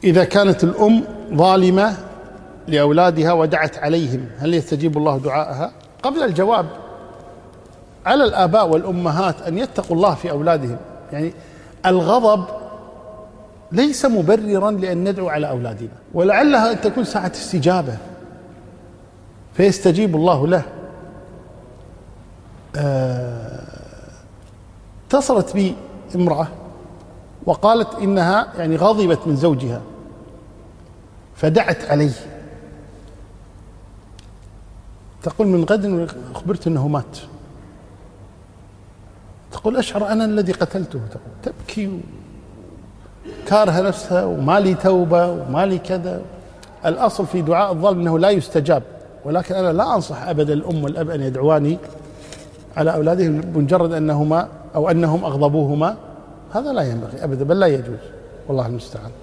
إذا كانت الأم ظالمة لأولادها ودعت عليهم هل يستجيب الله دعاءها؟ قبل الجواب، على الآباء والأمهات أن يتقوا الله في أولادهم. يعني الغضب ليس مبررا لأن ندعو على أولادنا، ولعلها أن تكون ساعة استجابة فيستجيب الله له. اتصلت بي امرأة وقالت إنها يعني غضبت من زوجها فدعت عليه، تقول من غد أخبرت أنه مات، تقول أشعر أنا الذي قتلته، تقول تبكي كارهة نفسها وما لي توبة وما لي كذا. الأصل في دعاء الظالم أنه لا يستجاب، ولكن أنا لا أنصح أبدا الأم والأب أن يدعواني على أولادهم بمجرد أنهما أو أنهم أغضبوهما، هذا لا ينبغي أبدا بل لا يجوز، والله المستعان.